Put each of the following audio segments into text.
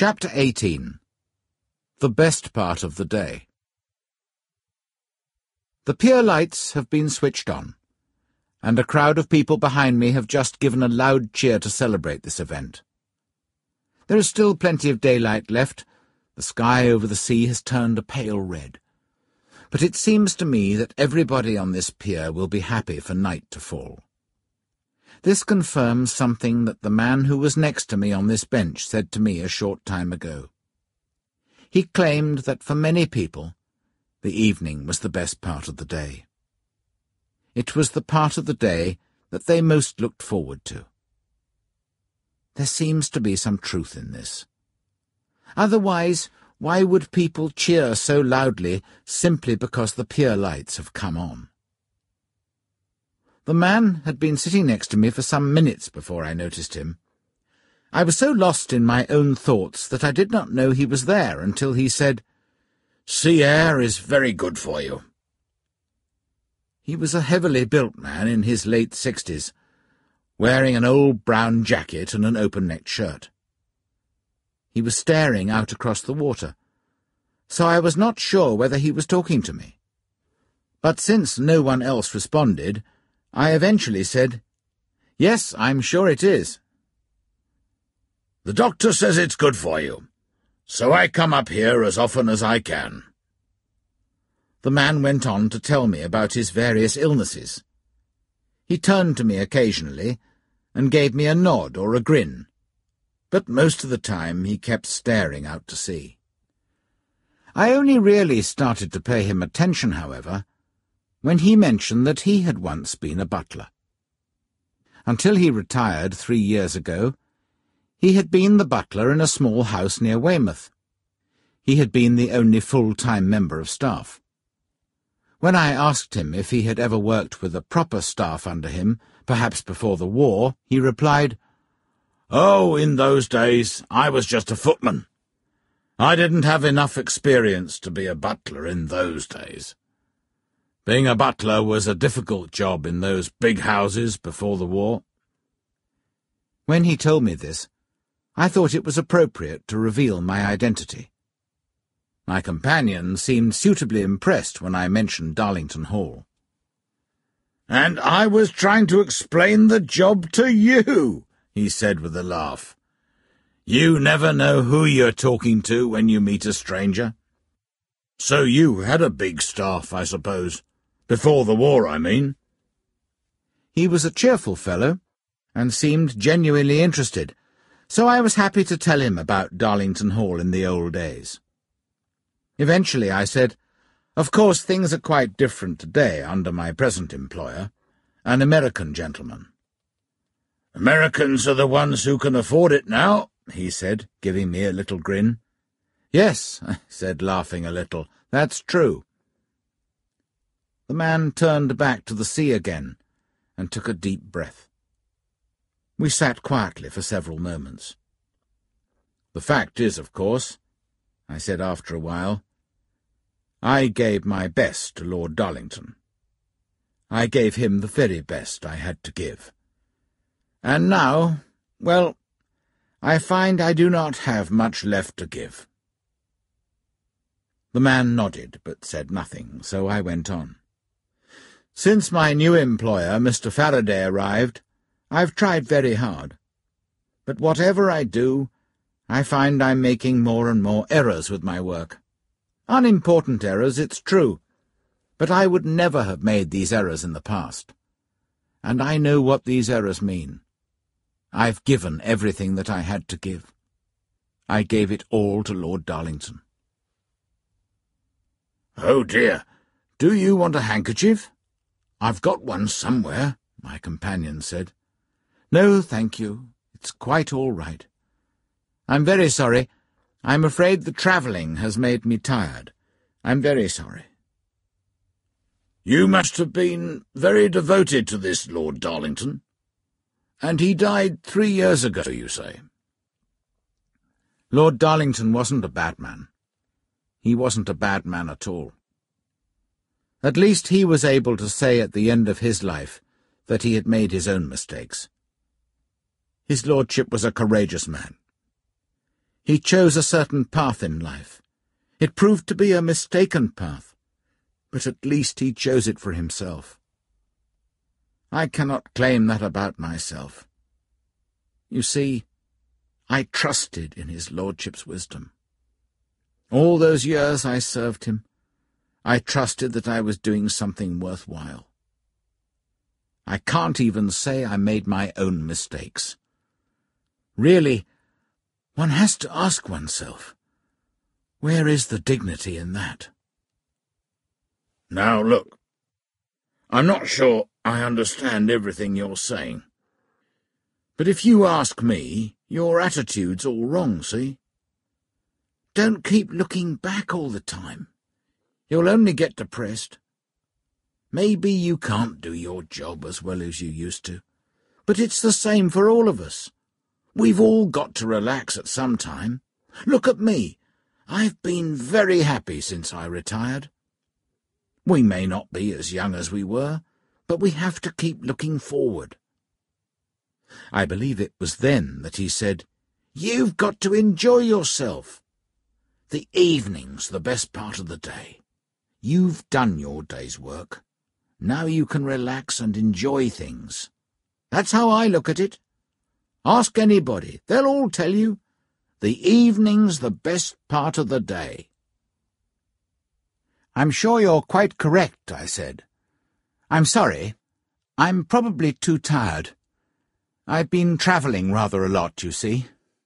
Chapter 18. The Best Part of the Day. The pier lights have been switched on, and a crowd of people behind me have just given a loud cheer to celebrate this event. There is still plenty of daylight left. The sky over the sea has turned a pale red. But it seems to me that everybody on this pier will be happy for night to fall. This confirms something that the man who was next to me on this bench said to me a short time ago. He claimed that for many people, the evening was the best part of the day. It was the part of the day that they most looked forward to. There seems to be some truth in this. Otherwise, why would people cheer so loudly simply because the pier lights have come on? The man had been sitting next to me for some minutes before I noticed him. I was so lost in my own thoughts that I did not know he was there until he said, "Sea air is very good for you." He was a heavily built man in his late 60s, wearing an old brown jacket and an open-necked shirt. He was staring out across the water, so I was not sure whether he was talking to me. But since no one else responded, I eventually said, "Yes, I'm sure it is." "The doctor says it's good for you, so I come up here as often as I can." The man went on to tell me about his various illnesses. He turned to me occasionally and gave me a nod or a grin, but most of the time he kept staring out to sea. I only really started to pay him attention, however, when he mentioned that he had once been a butler. Until he retired 3 years ago, he had been the butler in a small house near Weymouth. He had been the only full-time member of staff. When I asked him if he had ever worked with a proper staff under him, perhaps before the war, he replied, "Oh, in those days I was just a footman. I didn't have enough experience to be a butler in those days. Being a butler was a difficult job in those big houses before the war." When he told me this, I thought it was appropriate to reveal my identity. My companion seemed suitably impressed when I mentioned Darlington Hall. "And I was trying to explain the job to you," he said with a laugh. "You never know who you're talking to when you meet a stranger. So you had a big staff, I suppose. Before the war, I mean." He was a cheerful fellow, and seemed genuinely interested, so I was happy to tell him about Darlington Hall in the old days. Eventually I said, "Of course things are quite different today under my present employer, an American gentleman." "Americans are the ones who can afford it now," he said, giving me a little grin. "Yes," I said, laughing a little, "that's true." The man turned back to the sea again and took a deep breath. We sat quietly for several moments. "The fact is, of course," I said after a while, "I gave my best to Lord Darlington. I gave him the very best I had to give. And now, well, I find I do not have much left to give." The man nodded, but said nothing, so I went on. "Since my new employer, Mr. Faraday, arrived, I've tried very hard. But whatever I do, I find I'm making more and more errors with my work. Unimportant errors, it's true, but I would never have made these errors in the past. And I know what these errors mean. I've given everything that I had to give. I gave it all to Lord Darlington." "Oh dear, do you want a handkerchief? I've got one somewhere," my companion said. "No, thank you. It's quite all right. I'm very sorry. I'm afraid the travelling has made me tired. I'm very sorry." "You must have been very devoted to this Lord Darlington. And he died 3 years ago, you say?" "Lord Darlington wasn't a bad man. He wasn't a bad man at all. At least he was able to say at the end of his life that he had made his own mistakes. His lordship was a courageous man. He chose a certain path in life. It proved to be a mistaken path, but at least he chose it for himself. I cannot claim that about myself. You see, I trusted in his lordship's wisdom. All those years I served him, I trusted that I was doing something worthwhile. I can't even say I made my own mistakes. Really, one has to ask oneself, where is the dignity in that? Now look, I'm not sure I understand everything you're saying. But if you ask me, your attitude's all wrong, see? Don't keep looking back all the time. You'll only get depressed. Maybe you can't do your job as well as you used to, but it's the same for all of us. We've all got to relax at some time. Look at me. I've been very happy since I retired. We may not be as young as we were, but we have to keep looking forward. I believe it was then that he said, "You've got to enjoy yourself. The evening's the best part of the day. You've done your day's work. Now you can relax and enjoy things." That's how I look at it. Ask anybody, they'll all tell you, the evening's the best part of the day. "I'm sure you're quite correct," I said. "I'm sorry. I'm probably too tired. I've been travelling rather a lot, you see."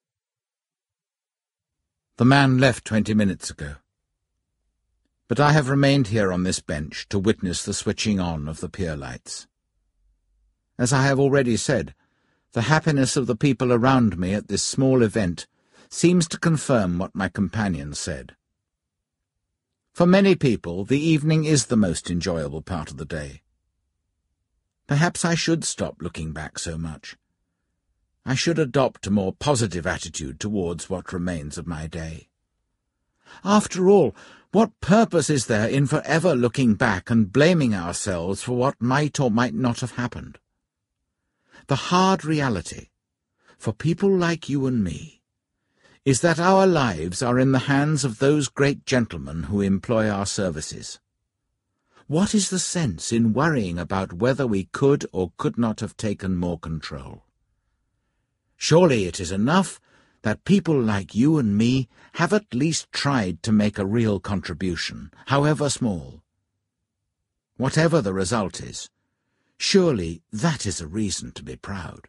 The man left 20 minutes ago. But I have remained here on this bench to witness the switching on of the pier lights. As I have already said, the happiness of the people around me at this small event seems to confirm what my companion said. For many people, the evening is the most enjoyable part of the day. Perhaps I should stop looking back so much. I should adopt a more positive attitude towards what remains of my day. After all, what purpose is there in forever looking back and blaming ourselves for what might or might not have happened? The hard reality, for people like you and me, is that our lives are in the hands of those great gentlemen who employ our services. What is the sense in worrying about whether we could or could not have taken more control? Surely it is enough that people like you and me have at least tried to make a real contribution, however small. Whatever the result is, surely that is a reason to be proud.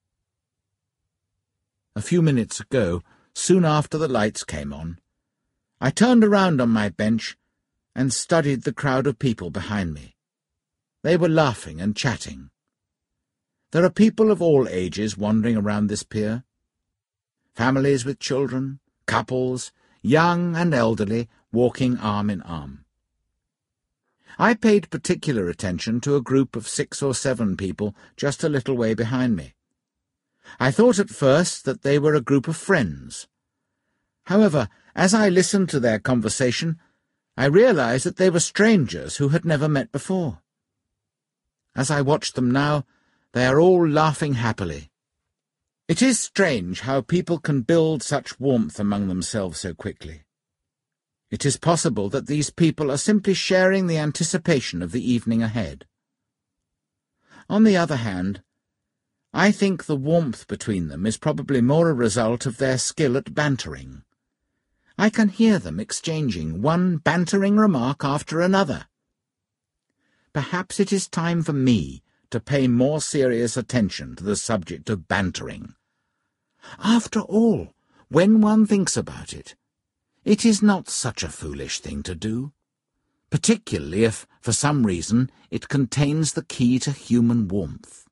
A few minutes ago, soon after the lights came on, I turned around on my bench and studied the crowd of people behind me. They were laughing and chatting. There are people of all ages wandering around this pier. Families with children, couples, young and elderly, walking arm in arm. I paid particular attention to a group of 6 or 7 people just a little way behind me. I thought at first that they were a group of friends. However, as I listened to their conversation, I realized that they were strangers who had never met before. As I watched them now, they are all laughing happily. It is strange how people can build such warmth among themselves so quickly. It is possible that these people are simply sharing the anticipation of the evening ahead. On the other hand, I think the warmth between them is probably more a result of their skill at bantering. I can hear them exchanging one bantering remark after another. Perhaps it is time for me to pay more serious attention to the subject of bantering. After all, when one thinks about it, it is not such a foolish thing to do, particularly if, for some reason, it contains the key to human warmth.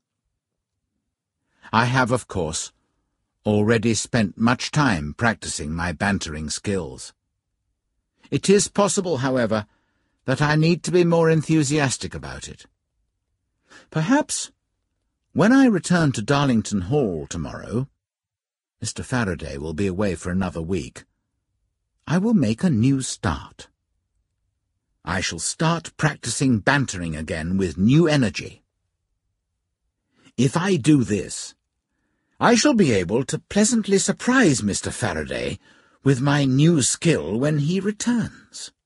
I have, of course, already spent much time practicing my bantering skills. It is possible, however, that I need to be more enthusiastic about it. Perhaps, when I return to Darlington Hall tomorrow, Mr. Faraday will be away for another week, I will make a new start. I shall start practicing bantering again with new energy. If I do this, I shall be able to pleasantly surprise Mr. Faraday with my new skill when he returns.